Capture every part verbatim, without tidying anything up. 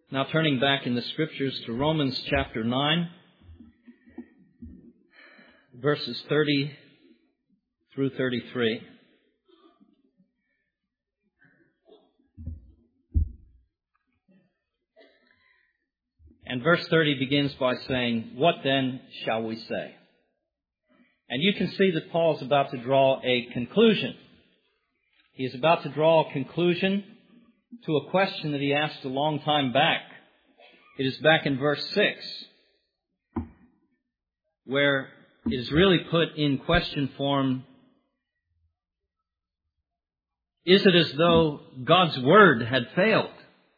Now turning back in the Scriptures to Romans chapter nine, verses thirty through thirty-three. And verse thirty begins by saying, "What then shall we say?" And you can see that Paul's about to draw a conclusion. He is about to draw a conclusion to a question that he asked a long time back. It is back in verse six, where it is really put in question form. Is it as though God's Word had failed?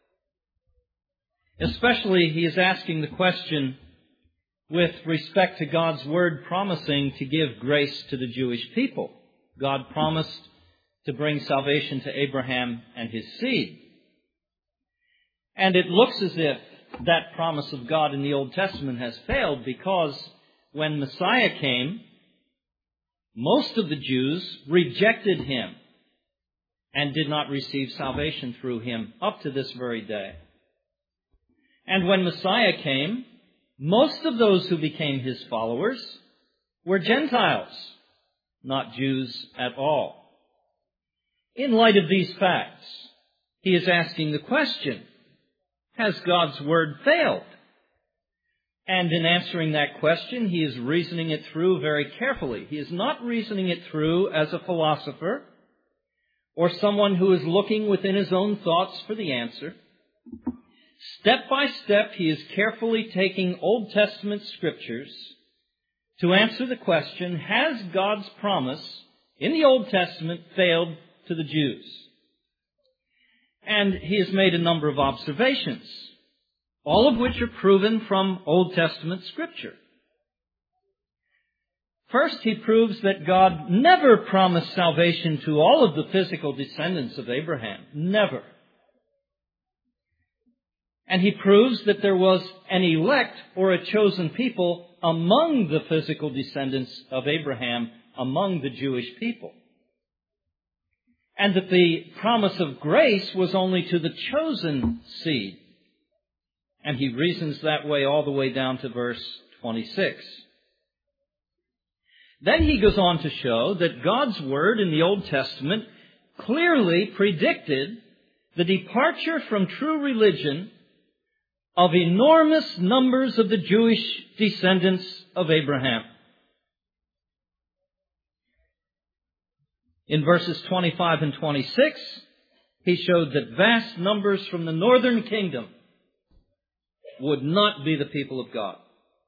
Especially, he is asking the question with respect to God's Word promising to give grace to the Jewish people. God promised to bring salvation to Abraham and his seed. And it looks as if that promise of God in the Old Testament has failed, because when Messiah came, most of the Jews rejected him and did not receive salvation through him up to this very day. And when Messiah came, most of those who became his followers were Gentiles, not Jews at all. In light of these facts, he is asking the question, has God's Word failed? And in answering that question, he is reasoning it through very carefully. He is not reasoning it through as a philosopher or someone who is looking within his own thoughts for the answer. Step by step, he is carefully taking Old Testament scriptures to answer the question, has God's promise in the Old Testament failed to the Jews? And he has made a number of observations, all of which are proven from Old Testament Scripture. First, he proves that God never promised salvation to all of the physical descendants of Abraham. Never. And he proves that there was an elect or a chosen people among the physical descendants of Abraham, among the Jewish people. And that the promise of grace was only to the chosen seed. And he reasons that way all the way down to verse twenty-six. Then he goes on to show that God's Word in the Old Testament clearly predicted the departure from true religion of enormous numbers of the Jewish descendants of Abraham. In verses twenty-five and twenty-six, he showed that vast numbers from the northern kingdom would not be the people of God.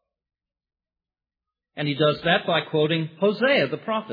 And he does that by quoting Hosea the prophet.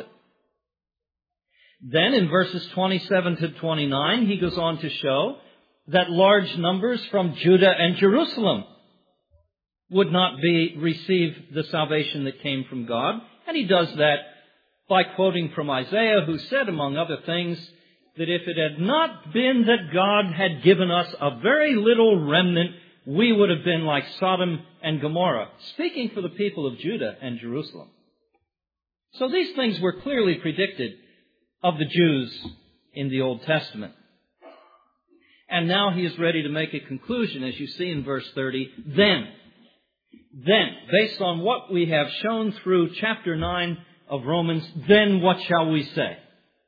Then in verses twenty-seven to twenty-nine, he goes on to show that large numbers from Judah and Jerusalem would not be receive the salvation that came from God. And he does that by quoting from Isaiah, who said, among other things, that if it had not been that God had given us a very little remnant, we would have been like Sodom and Gomorrah, speaking for the people of Judah and Jerusalem. So these things were clearly predicted of the Jews in the Old Testament. And now he is ready to make a conclusion, as you see in verse thirty. Then, then, based on what we have shown through chapter nine of Romans, then what shall we say?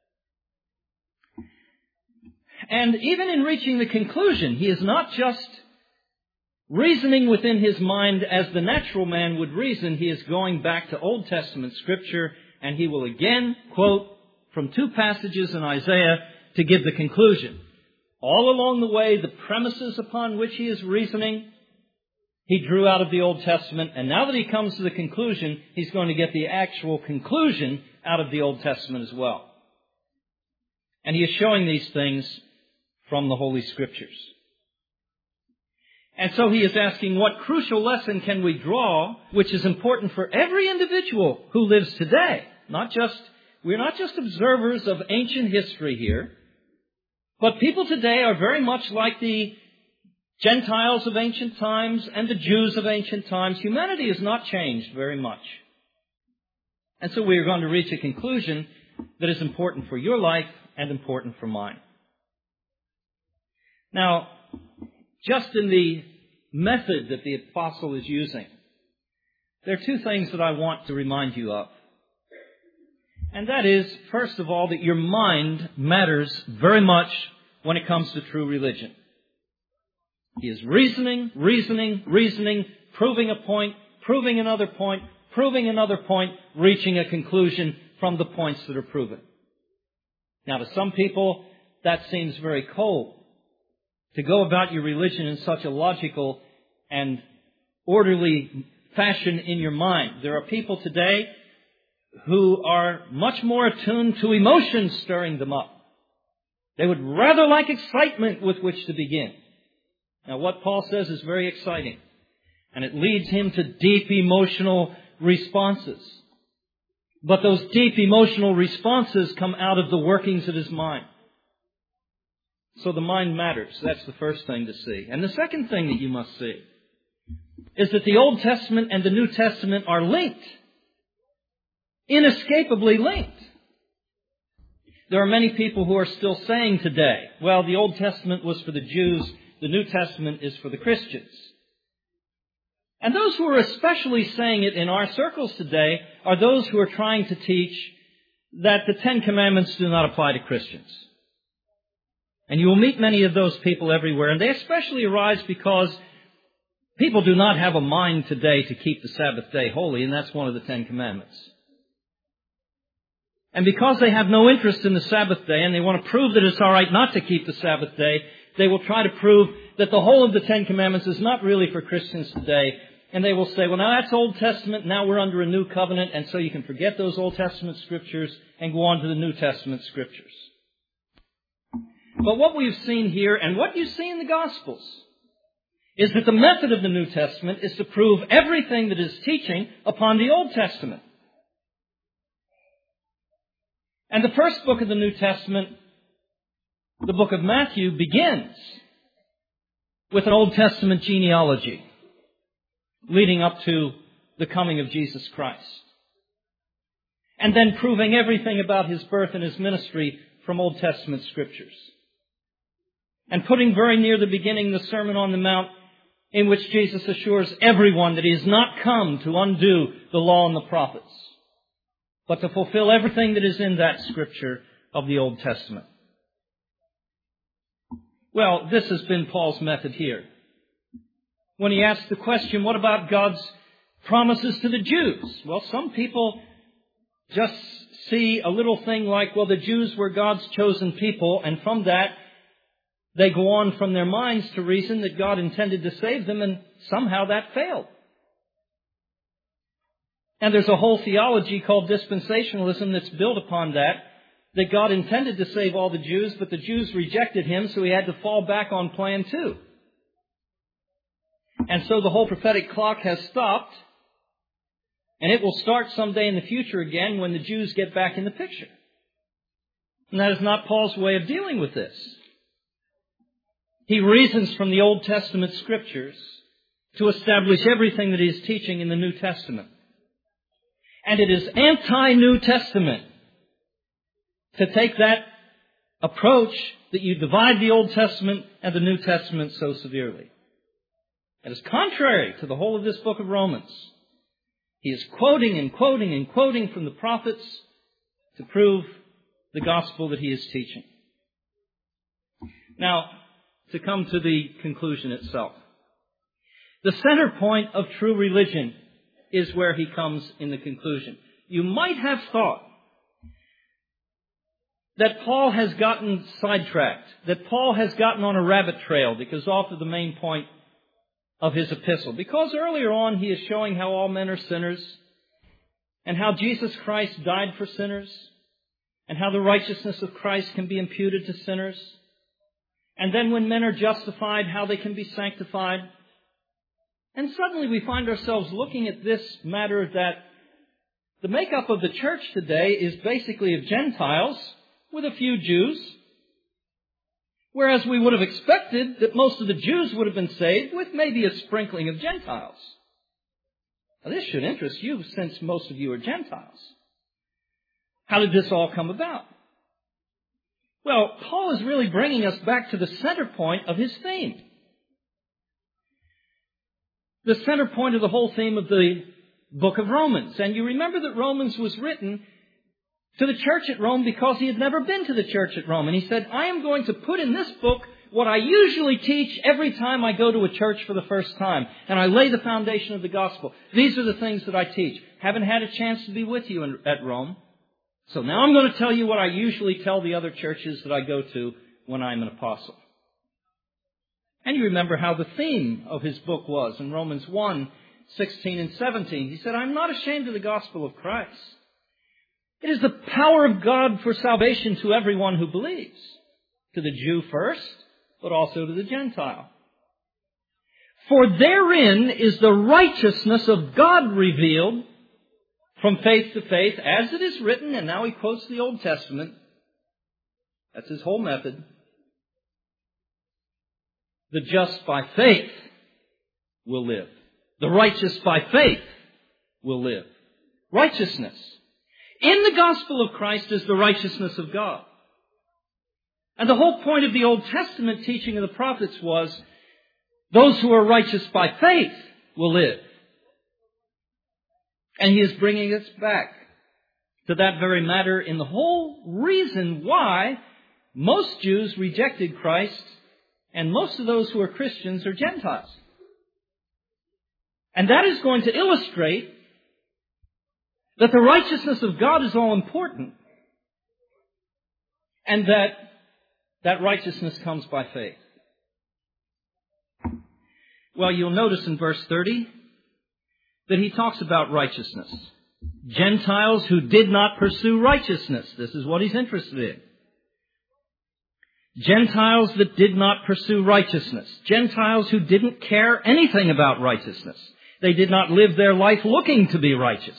And even in reaching the conclusion, he is not just reasoning within his mind as the natural man would reason. He is going back to Old Testament Scripture, and he will again quote from two passages in Isaiah to give the conclusion. All along the way, the premises upon which he is reasoning, he drew out of the Old Testament, and now that he comes to the conclusion, he's going to get the actual conclusion out of the Old Testament as well. And he is showing these things from the Holy Scriptures. And so he is asking, what crucial lesson can we draw, which is important for every individual who lives today? Not just, we're not just observers of ancient history here, but people today are very much like the Gentiles of ancient times and the Jews of ancient times. Humanity has not changed very much. And so we are going to reach a conclusion that is important for your life and important for mine. Now, just in the method that the apostle is using, there are two things that I want to remind you of. And that is, first of all, that your mind matters very much when it comes to true religion. He is reasoning, reasoning, reasoning, proving a point, proving another point, proving another point, reaching a conclusion from the points that are proven. Now, to some people, that seems very cold. To go about your religion in such a logical and orderly fashion in your mind. There are people today who are much more attuned to emotions stirring them up. They would rather like excitement with which to begin. Now, what Paul says is very exciting, and it leads him to deep emotional responses. But those deep emotional responses come out of the workings of his mind. So the mind matters. That's the first thing to see. And the second thing that you must see is that the Old Testament and the New Testament are linked. Inescapably linked. There are many people who are still saying today, well, the Old Testament was for the Jews, the New Testament is for the Christians. And those who are especially saying it in our circles today are those who are trying to teach that the Ten Commandments do not apply to Christians. And you will meet many of those people everywhere, and they especially arise because people do not have a mind today to keep the Sabbath day holy, and that's one of the Ten Commandments. And because they have no interest in the Sabbath day, and they want to prove that it's all right not to keep the Sabbath day, they will try to prove that the whole of the Ten Commandments is not really for Christians today. And they will say, well, now that's Old Testament, now we're under a new covenant, and so you can forget those Old Testament scriptures and go on to the New Testament scriptures. But what we've seen here, and what you see in the Gospels, is that the method of the New Testament is to prove everything that is teaching upon the Old Testament. And the first book of the New Testament, the book of Matthew, begins with an Old Testament genealogy leading up to the coming of Jesus Christ. And then proving everything about his birth and his ministry from Old Testament scriptures. And putting very near the beginning the Sermon on the Mount, in which Jesus assures everyone that he has not come to undo the law and the prophets, but to fulfill everything that is in that scripture of the Old Testament. Well, this has been Paul's method here. When he asks the question, what about God's promises to the Jews? Well, some people just see a little thing like, well, the Jews were God's chosen people, and from that, they go on from their minds to reason that God intended to save them, and somehow that failed. And there's a whole theology called dispensationalism that's built upon that, that God intended to save all the Jews, but the Jews rejected him, so he had to fall back on plan two. And so the whole prophetic clock has stopped, and it will start someday in the future again when the Jews get back in the picture. And that is not Paul's way of dealing with this. He reasons from the Old Testament scriptures to establish everything that he is teaching in the New Testament. And it is anti-New Testament to take that approach that you divide the Old Testament and the New Testament so severely. It is contrary to the whole of this book of Romans. He is quoting and quoting and quoting from the prophets to prove the gospel that he is teaching. Now, to come to the conclusion itself. The center point of true religion is where he comes in the conclusion. You might have thought that Paul has gotten sidetracked, that Paul has gotten on a rabbit trail because off of the main point of his epistle. Because earlier on he is showing how all men are sinners, and how Jesus Christ died for sinners, and how the righteousness of Christ can be imputed to sinners. And then when men are justified, how they can be sanctified. And suddenly we find ourselves looking at this matter that the makeup of the church today is basically of Gentiles with a few Jews, whereas we would have expected that most of the Jews would have been saved with maybe a sprinkling of Gentiles. Now, this should interest you since most of you are Gentiles. How did this all come about? Well, Paul is really bringing us back to the center point of his theme. the center point of the whole theme of the book of Romans. And you remember that Romans was written to the church at Rome because he had never been to the church at Rome. And he said, I am going to put in this book what I usually teach every time I go to a church for the first time. And I lay the foundation of the gospel. These are the things that I teach. Haven't had a chance to be with you in, at Rome. So now I'm going to tell you what I usually tell the other churches that I go to when I'm an apostle. And you remember how the theme of his book was in Romans one, sixteen and seventeen. He said, I'm not ashamed of the gospel of Christ. It is the power of God for salvation to everyone who believes. To the Jew first, but also to the Gentile. For therein is the righteousness of God revealed from faith to faith, as it is written, and now he quotes the Old Testament. That's his whole method. The just by faith will live. The righteous by faith will live. Righteousness. In the gospel of Christ is the righteousness of God. And the whole point of the Old Testament teaching of the prophets was, those who are righteous by faith will live. And he is bringing us back to that very matter in the whole reason why most Jews rejected Christ and most of those who are Christians are Gentiles. And that is going to illustrate that the righteousness of God is all important and that that righteousness comes by faith. Well, you'll notice in verse thirty that he talks about righteousness. Gentiles who did not pursue righteousness. This is what he's interested in. Gentiles that did not pursue righteousness. Gentiles who didn't care anything about righteousness. They did not live their life looking to be righteous.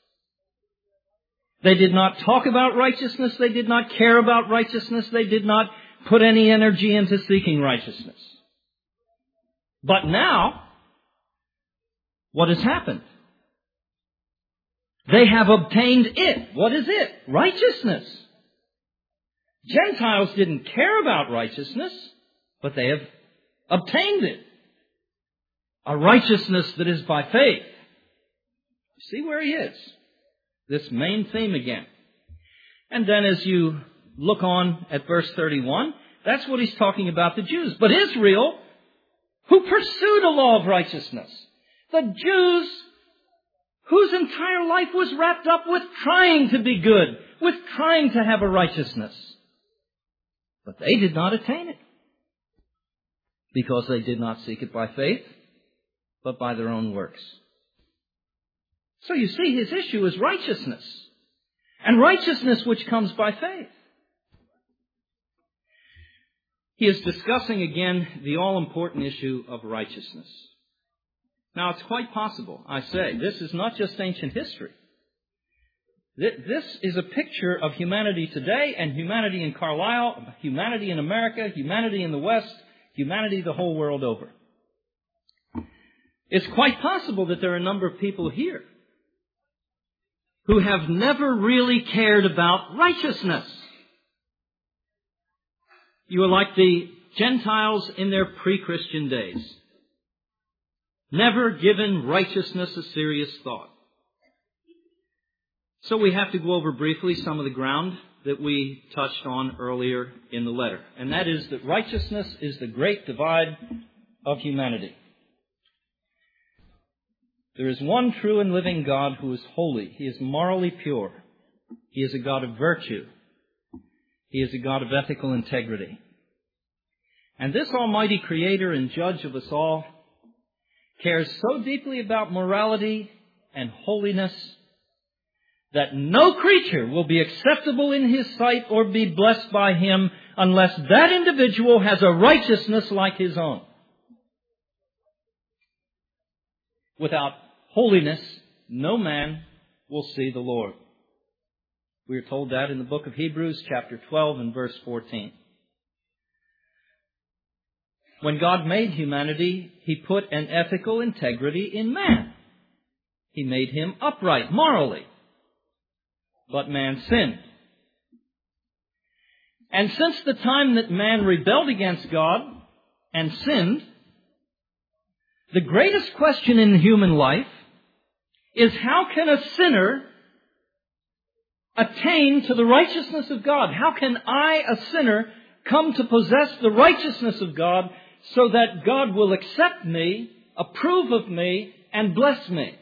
They did not talk about righteousness. They did not care about righteousness. They did not put any energy into seeking righteousness. But now, what has happened? They have obtained it. What is it? Righteousness. Gentiles didn't care about righteousness, but they have obtained it. A righteousness that is by faith. See where he is. This main theme again. And then as you look on at verse thirty-one, that's what he's talking about the Jews. But Israel, who pursued a law of righteousness. The Jews whose entire life was wrapped up with trying to be good, with trying to have a righteousness. But they did not attain it. Because they did not seek it by faith, but by their own works. So you see, his issue is righteousness. And righteousness which comes by faith. He is discussing again the all-important issue of righteousness. Now, it's quite possible, I say, this is not just ancient history. This is a picture of humanity today and humanity in Carlisle, humanity in America, humanity in the West, humanity the whole world over. It's quite possible that there are a number of people here who have never really cared about righteousness. You are like the Gentiles in their pre-Christian days. Never given righteousness a serious thought. So we have to go over briefly some of the ground that we touched on earlier in the letter. And that is that righteousness is the great divide of humanity. There is one true and living God who is holy. He is morally pure. He is a God of virtue. He is a God of ethical integrity. And this almighty creator and judge of us all cares so deeply about morality and holiness that no creature will be acceptable in his sight or be blessed by him unless that individual has a righteousness like his own. Without holiness, no man will see the Lord. We are told that in the book of Hebrews, chapter twelve and verse fourteen. When God made humanity, He put an ethical integrity in man. He made him upright morally. But man sinned. And since the time that man rebelled against God and sinned, The greatest question in human life is, how can a sinner attain to the righteousness of God? How can I, a sinner, come to possess the righteousness of God so that God will accept me, approve of me, and bless me?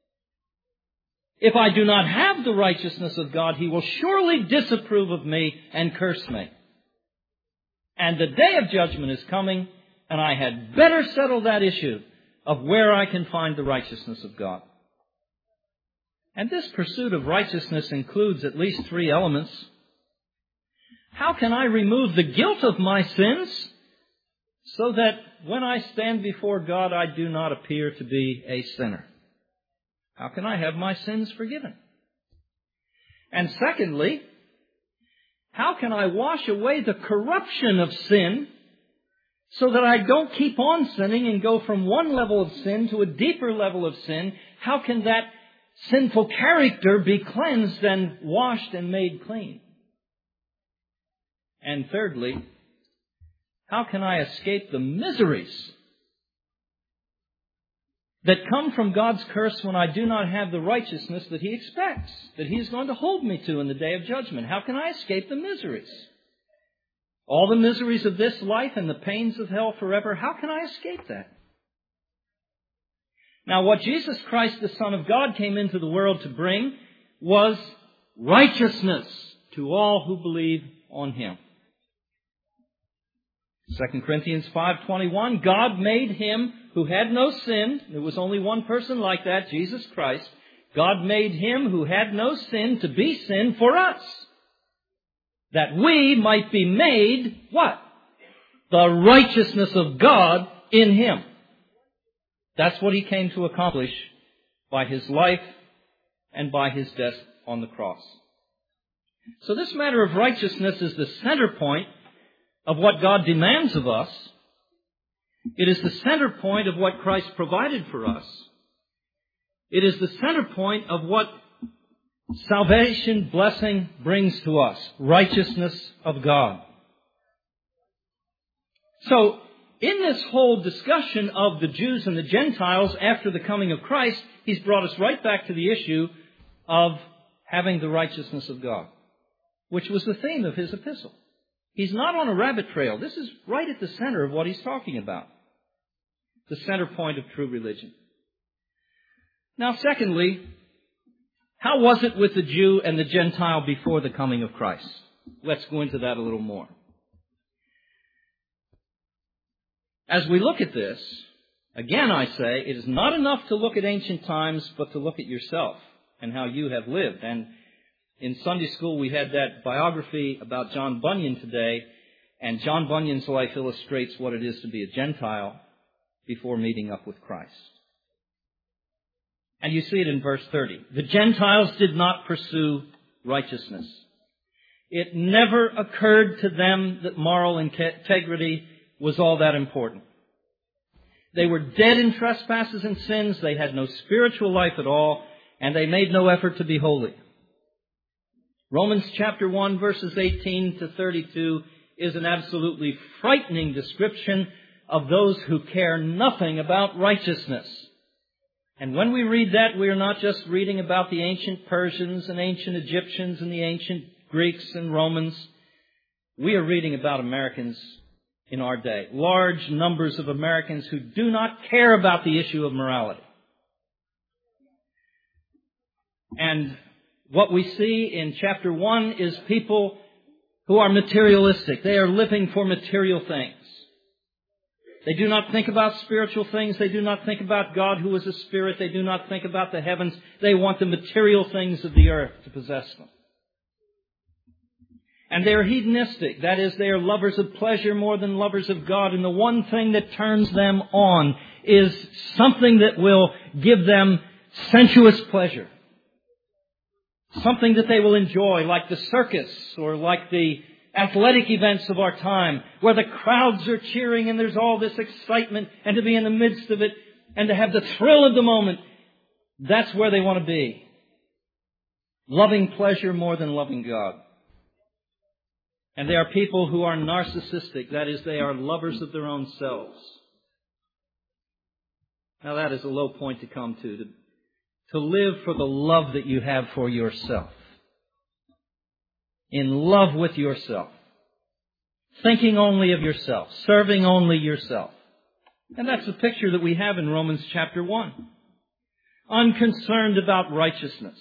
If I do not have the righteousness of God, He will surely disapprove of me and curse me. And the day of judgment is coming, and I had better settle that issue of where I can find the righteousness of God. And this pursuit of righteousness includes at least three elements. How can I remove the guilt of my sins so that when I stand before God, I do not appear to be a sinner? How can I have my sins forgiven? And secondly, how can I wash away the corruption of sin so that I don't keep on sinning and go from one level of sin to a deeper level of sin? How can that sinful character be cleansed and washed and made clean? And thirdly, how can I escape the miseries that come from God's curse when I do not have the righteousness that He expects, that He is going to hold me to in the day of judgment? How can I escape the miseries? All the miseries of this life and the pains of hell forever, how can I escape that? Now, what Jesus Christ, the Son of God, came into the world to bring was righteousness to all who believe on Him. Second Corinthians five twenty-one, God made Him who had no sin. There was only one person like that, Jesus Christ. God made Him who had no sin to be sin for us, that we might be made, what? The righteousness of God in Him. That's what He came to accomplish by His life and by His death on the cross. So this matter of righteousness is the center point of what God demands of us. It is the center point of what Christ provided for us. It is the center point of what salvation, blessing brings to us. Righteousness of God. So, in this whole discussion of the Jews and the Gentiles after the coming of Christ, He's brought us right back to the issue of having the righteousness of God, which was the theme of His epistle. He's not on a rabbit trail. This is right at the center of what He's talking about. The center point of true religion. Now, secondly, how was it with the Jew and the Gentile before the coming of Christ? Let's go into that a little more. As we look at this, again I say, it is not enough to look at ancient times, but to look at yourself and how you have lived. And in Sunday school, we had that biography about John Bunyan today, and John Bunyan's life illustrates what it is to be a Gentile before meeting up with Christ. And you see it in verse thirty. The Gentiles did not pursue righteousness. It never occurred to them that moral integrity was all that important. They were dead in trespasses and sins. They had no spiritual life at all, and they made no effort to be holy. Romans chapter one, verses eighteen to thirty-two is an absolutely frightening description of those who care nothing about righteousness. And when we read that, we are not just reading about the ancient Persians and ancient Egyptians and the ancient Greeks and Romans. We are reading about Americans in our day. Large numbers of Americans who do not care about the issue of morality. And what we see in chapter one is people who are materialistic. They are living for material things. They do not think about spiritual things. They do not think about God who is a spirit. They do not think about the heavens. They want the material things of the earth to possess them. And they are hedonistic. That is, they are lovers of pleasure more than lovers of God. And the one thing that turns them on is something that will give them sensuous pleasure. Something that they will enjoy, like the circus or like the athletic events of our time, where the crowds are cheering and there's all this excitement, and to be in the midst of it and to have the thrill of the moment. That's where they want to be. Loving pleasure more than loving God. And they are people who are narcissistic. That is, they are lovers of their own selves. Now that is a low point to come to, to, to live for the love that you have for yourself. In love with yourself. Thinking only of yourself. Serving only yourself. And that's the picture that we have in Romans chapter one. Unconcerned about righteousness.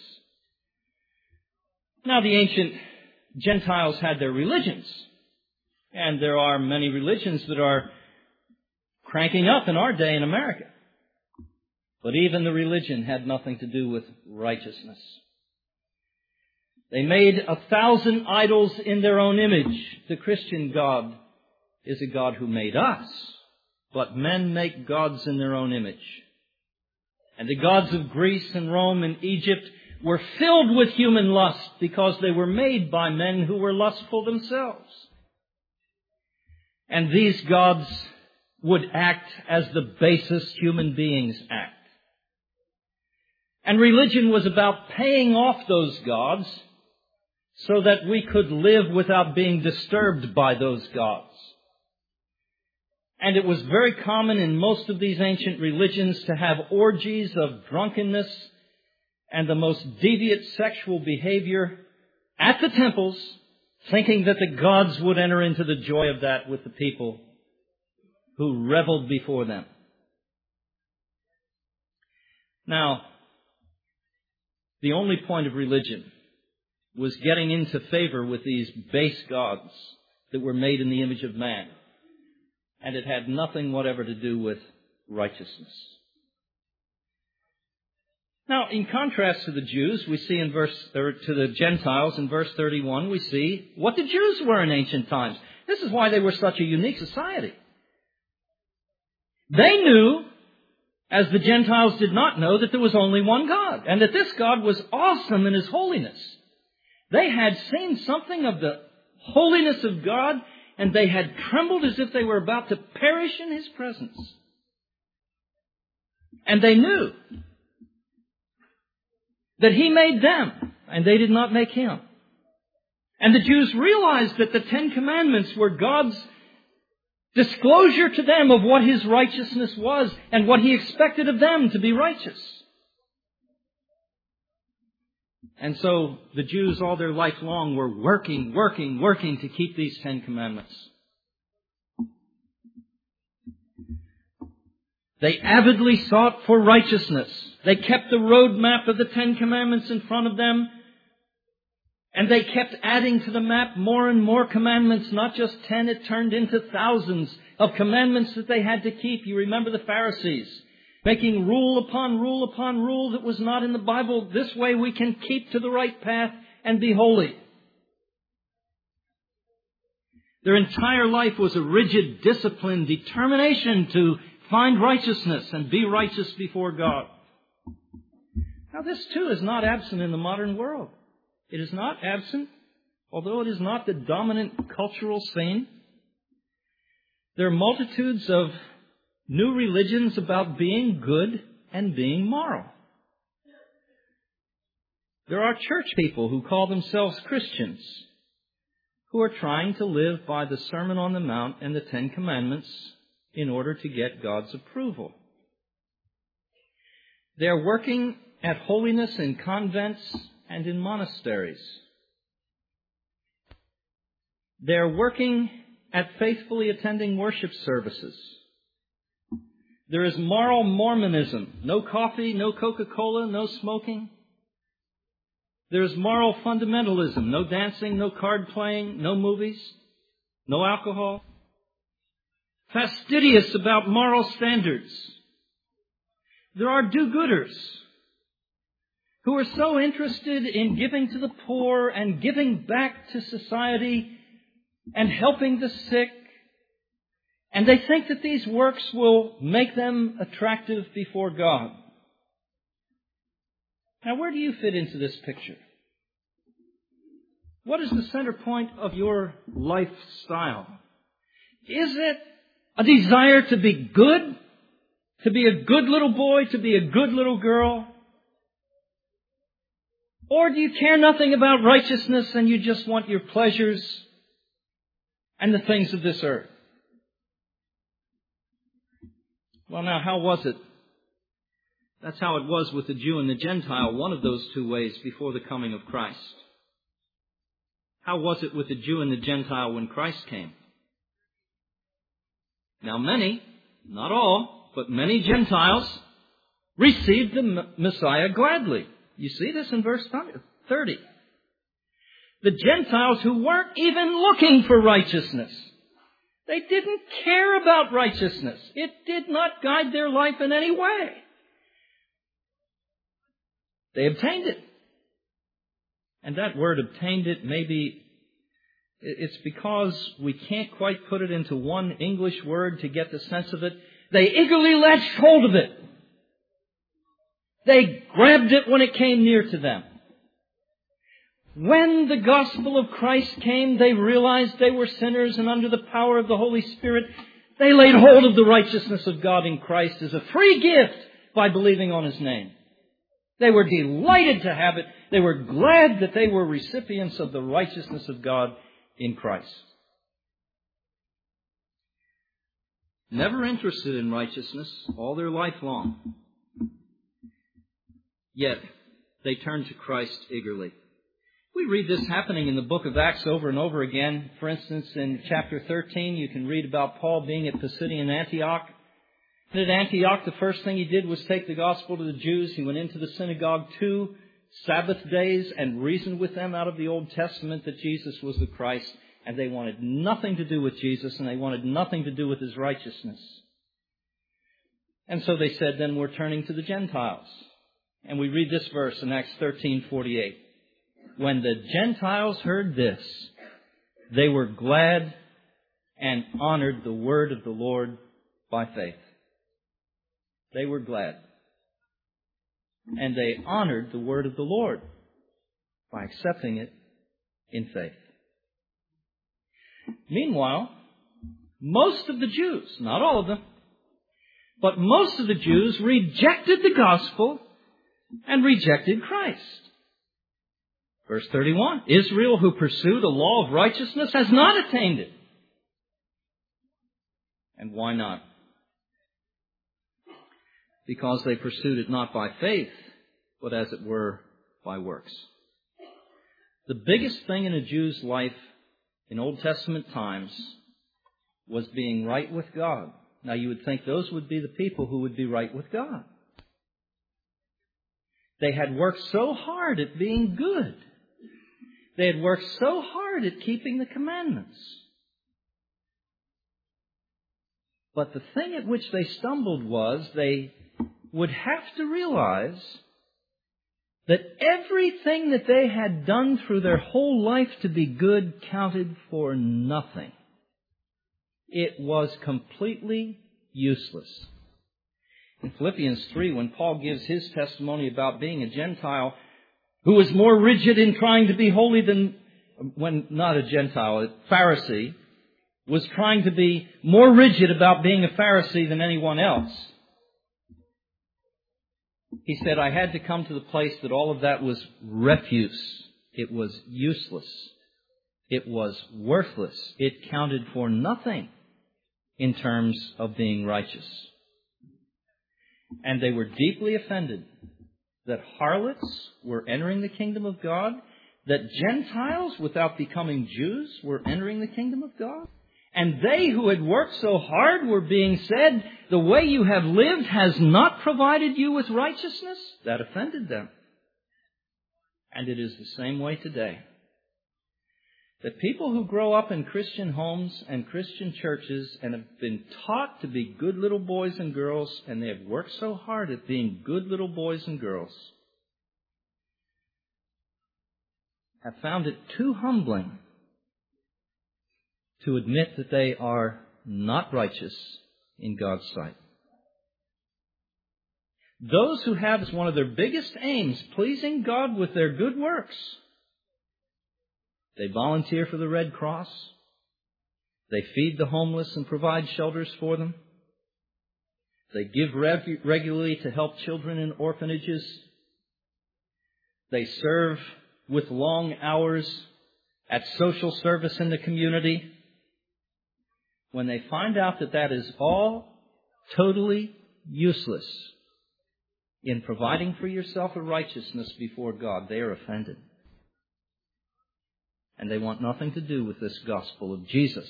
Now the ancient Gentiles had their religions. And there are many religions that are cranking up in our day in America. But even the religion had nothing to do with righteousness. They made a thousand idols in their own image. The Christian God is a God who made us. But men make gods in their own image. And the gods of Greece and Rome and Egypt were filled with human lust because they were made by men who were lustful themselves. And these gods would act as the basest human beings act. And religion was about paying off those gods so that we could live without being disturbed by those gods. And it was very common in most of these ancient religions to have orgies of drunkenness and the most deviant sexual behavior at the temples, thinking that the gods would enter into the joy of that with the people who reveled before them. Now, the only point of religion was getting into favor with these base gods that were made in the image of man. And it had nothing whatever to do with righteousness. Now, in contrast to the Jews, we see in verse, or to the Gentiles in verse thirty-one, we see what the Jews were in ancient times. This is why they were such a unique society. They knew, as the Gentiles did not know, that there was only one God, and that this God was awesome in His holiness. They had seen something of the holiness of God, and they had trembled as if they were about to perish in His presence. And they knew that He made them, and they did not make Him. And the Jews realized that the Ten Commandments were God's disclosure to them of what His righteousness was and what He expected of them to be righteous. And so the Jews all their life long were working, working, working to keep these Ten Commandments. They avidly sought for righteousness. They kept the roadmap of the Ten Commandments in front of them. And they kept adding to the map more and more commandments, not just ten. It turned into thousands of commandments that they had to keep. You remember the Pharisees making rule upon rule upon rule that was not in the Bible. This way we can keep to the right path and be holy. Their entire life was a rigid, disciplined determination to find righteousness and be righteous before God. Now this too is not absent in the modern world. It is not absent, although it is not the dominant cultural scene. There are multitudes of new religions about being good and being moral. There are church people who call themselves Christians who are trying to live by the Sermon on the Mount and the Ten Commandments in order to get God's approval. They are working at holiness in convents and in monasteries. They are working at faithfully attending worship services. There is moral Mormonism. No coffee, no Coca-Cola, no smoking. There is moral fundamentalism. No dancing, no card playing, no movies, no alcohol. Fastidious about moral standards. There are do-gooders who are so interested in giving to the poor and giving back to society and helping the sick. And they think that these works will make them attractive before God. Now, where do you fit into this picture? What is the center point of your lifestyle? Is it a desire to be good? To be a good little boy? To be a good little girl? Or do you care nothing about righteousness and you just want your pleasures and the things of this earth? Well, now, how was it That's how it was with the Jew and the Gentile, one of those two ways before the coming of Christ. How was it with the Jew and the Gentile when Christ came? Now many, not all, but many Gentiles received the Messiah gladly. You see this in verse thirty. The Gentiles who weren't even looking for righteousness. They didn't care about righteousness. It did not guide their life in any way. They obtained it. And that word obtained it, maybe it's because we can't quite put it into one English word to get the sense of it. They eagerly latched hold of it. They grabbed it when it came near to them. When the gospel of Christ came, they realized they were sinners, and under the power of the Holy Spirit, they laid hold of the righteousness of God in Christ as a free gift by believing on His name. They were delighted to have it. They were glad that they were recipients of the righteousness of God in Christ. Never interested in righteousness all their life long. Yet, they turned to Christ eagerly. We read this happening in the book of Acts over and over again. For instance, in chapter thirteen, you can read about Paul being at Pisidian Antioch. And at Antioch, the first thing he did was take the gospel to the Jews. He went into the synagogue two Sabbath days and reasoned with them out of the Old Testament that Jesus was the Christ. And they wanted nothing to do with Jesus, and they wanted nothing to do with His righteousness. And so they said, then we're turning to the Gentiles. And we read this verse in Acts thirteen forty-eight. When the Gentiles heard this, they were glad and honored the word of the Lord by faith. They were glad. And they honored the word of the Lord by accepting it in faith. Meanwhile, most of the Jews, not all of them, but most of the Jews rejected the gospel and rejected Christ. Verse thirty-one, Israel, who pursued a law of righteousness, has not attained it. And why not? Because they pursued it not by faith, but as it were, by works. The biggest thing in a Jew's life in Old Testament times was being right with God. Now you would think those would be the people who would be right with God. They had worked so hard at being good. They had worked so hard at keeping the commandments. But the thing at which they stumbled was they would have to realize that everything that they had done through their whole life to be good counted for nothing. It was completely useless. In Philippians three, when Paul gives his testimony about being a Gentile who was more rigid in trying to be holy than, when not a Gentile, a Pharisee, was trying to be more rigid about being a Pharisee than anyone else. He said, I had to come to the place that all of that was refuse. It was useless. It was worthless. It counted for nothing in terms of being righteous. And they were deeply offended that harlots were entering the kingdom of God, that Gentiles, without becoming Jews, were entering the kingdom of God. And they who had worked so hard were being said, the way you have lived has not provided you with righteousness. That offended them. And it is the same way today. That people who grow up in Christian homes and Christian churches and have been taught to be good little boys and girls, and they have worked so hard at being good little boys and girls, have found it too humbling to admit that they are not righteous in God's sight. Those who have as one of their biggest aims pleasing God with their good works, they volunteer for the Red Cross. They feed the homeless and provide shelters for them. They give reg- regularly to help children in orphanages. They serve with long hours at social service in the community. When they find out that that is all totally useless, in providing for yourself a righteousness before God, they are offended. And they want nothing to do with this gospel of Jesus,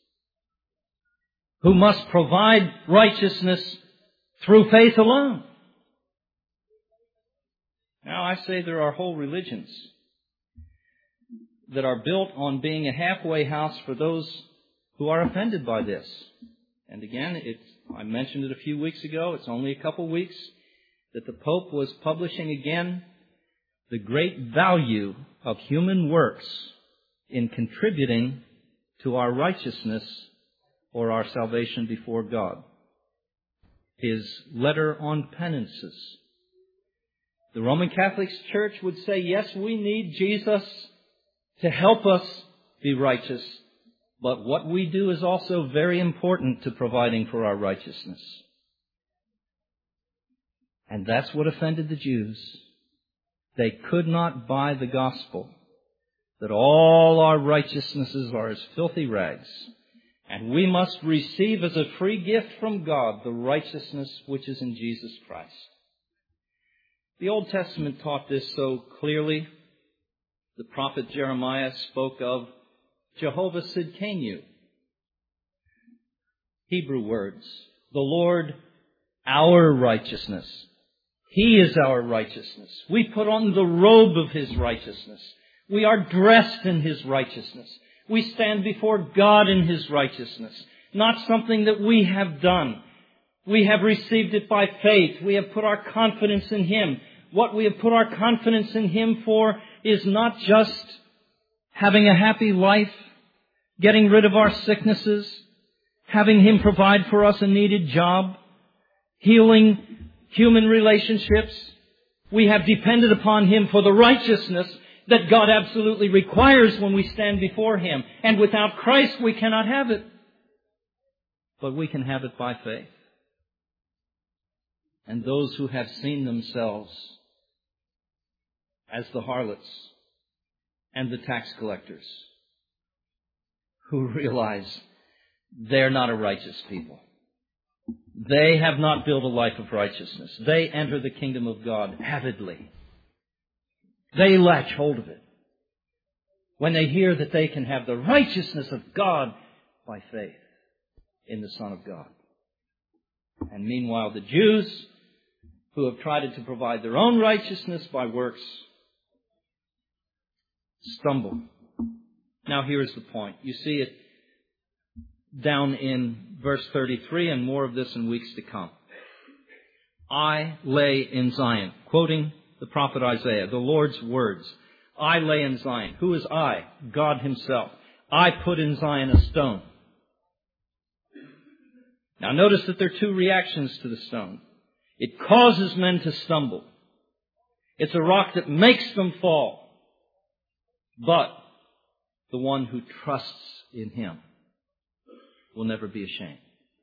who must provide righteousness through faith alone. Now, I say there are whole religions that are built on being a halfway house for those who are offended by this. And again, it's, I mentioned it a few weeks ago. It's only a couple weeks that the Pope was publishing again the great value of human works in contributing to our righteousness or our salvation before God. His letter on penances. The Roman Catholic Church would say, yes, we need Jesus to help us be righteous, but what we do is also very important to providing for our righteousness. And that's what offended the Jews. They could not buy the gospel, that all our righteousnesses are as filthy rags, and we must receive as a free gift from God the righteousness which is in Jesus Christ. The Old Testament taught this so clearly. The prophet Jeremiah spoke of Jehovah Sidkenu. Hebrew words. The Lord, our righteousness. He is our righteousness. We put on the robe of His righteousness. We are dressed in His righteousness. We stand before God in His righteousness. Not something that we have done. We have received it by faith. We have put our confidence in Him. What we have put our confidence in Him for is not just having a happy life, getting rid of our sicknesses, having Him provide for us a needed job, healing human relationships. We have depended upon Him for the righteousness that God absolutely requires when we stand before Him. And without Christ, we cannot have it. But we can have it by faith. And those who have seen themselves as the harlots and the tax collectors, who realize they're not a righteous people. They have not built a life of righteousness. They enter the kingdom of God avidly. They latch hold of it when they hear that they can have the righteousness of God by faith in the Son of God. And meanwhile, the Jews, who have tried to provide their own righteousness by works, stumble. Now here's the point. You see it down in verse thirty-three, and more of this in weeks to come. I lay in Zion, quoting the prophet Isaiah, the Lord's words. I lay in Zion. Who is I? God Himself. I put in Zion a stone. Now notice that there are two reactions to the stone. It causes men to stumble. It's a rock that makes them fall. But the one who trusts in Him will never be ashamed.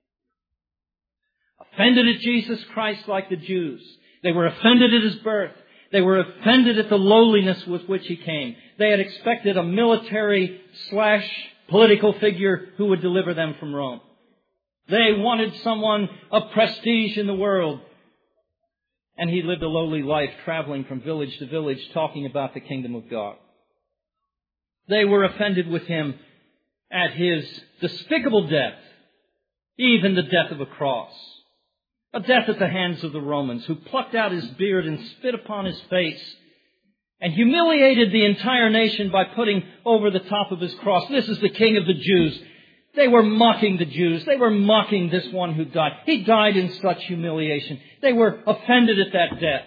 Offended at Jesus Christ like the Jews. They were offended at His birth. They were offended at the lowliness with which He came. They had expected a military slash political figure who would deliver them from Rome. They wanted someone of prestige in the world. And He lived a lowly life, traveling from village to village, talking about the kingdom of God. They were offended with Him at His despicable death, even the death of a cross. A death at the hands of the Romans, who plucked out His beard and spit upon His face and humiliated the entire nation by putting over the top of His cross, "This is the King of the Jews." They were mocking the Jews. They were mocking this one who died. He died in such humiliation. They were offended at that death.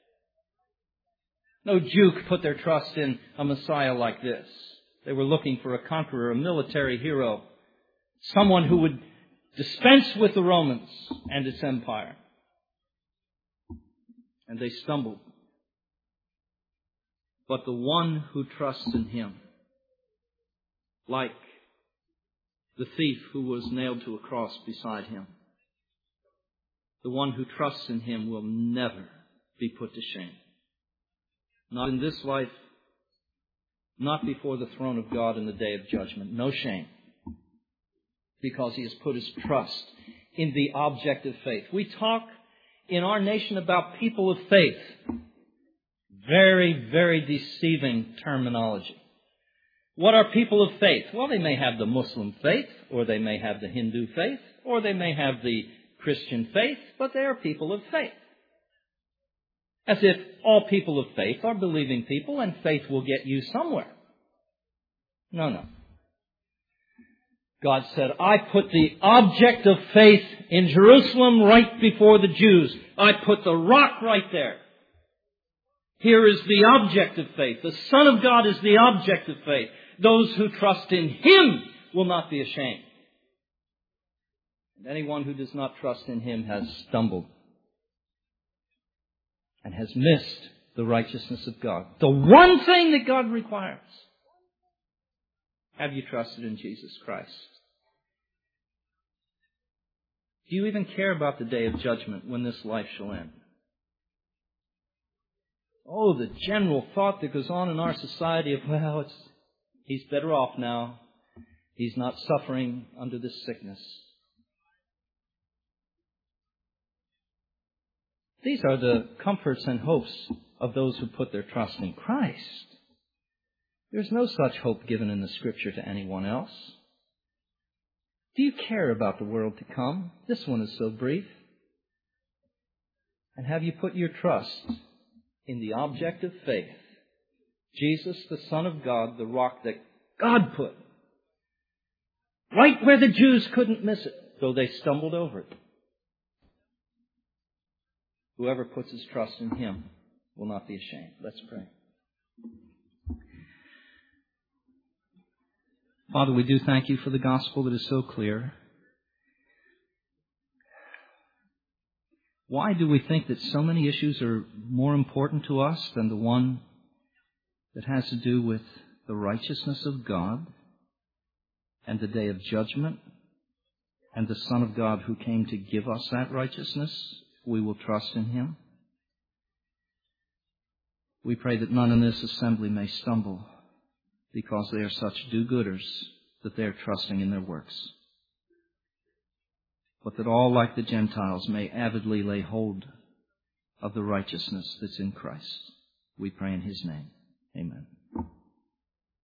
No Jew could put their trust in a Messiah like this. They were looking for a conqueror, a military hero, someone who would dispense with the Romans and its empire. And they stumbled. But the one who trusts in Him, like the thief who was nailed to a cross beside Him, the one who trusts in Him will never be put to shame. Not in this life, not before the throne of God in the day of judgment. No shame. Because he has put his trust in the object of faith. We talk in our nation about people of faith. Very, very deceiving terminology. What are people of faith? Well, they may have the Muslim faith, or they may have the Hindu faith, or they may have the Christian faith, but they are people of faith. As if all people of faith are believing people and faith will get you somewhere. No, no. God said, I put the object of faith in Jerusalem right before the Jews. I put the rock right there. Here is the object of faith. The Son of God is the object of faith. Those who trust in Him will not be ashamed. And anyone who does not trust in Him has stumbled and has missed the righteousness of God. The one thing that God requires. Have you trusted in Jesus Christ? Do you even care about the day of judgment when this life shall end? Oh, the general thought that goes on in our society of, well, it's, he's better off now. He's not suffering under this sickness. These are the comforts and hopes of those who put their trust in Christ. There's no such hope given in the Scripture to anyone else. Do you care about the world to come? This one is so brief. And have you put your trust in the object of faith, Jesus, the Son of God, the rock that God put, right where the Jews couldn't miss it, though they stumbled over it? Whoever puts his trust in Him will not be ashamed. Let's pray. Father, we do thank You for the gospel that is so clear. Why do we think that so many issues are more important to us than the one that has to do with the righteousness of God and the day of judgment and the Son of God who came to give us that righteousness? We will trust in Him. We pray that none in this assembly may stumble because they are such do-gooders that they are trusting in their works. But that all, like the Gentiles, may avidly lay hold of the righteousness that's in Christ. We pray in His name. Amen.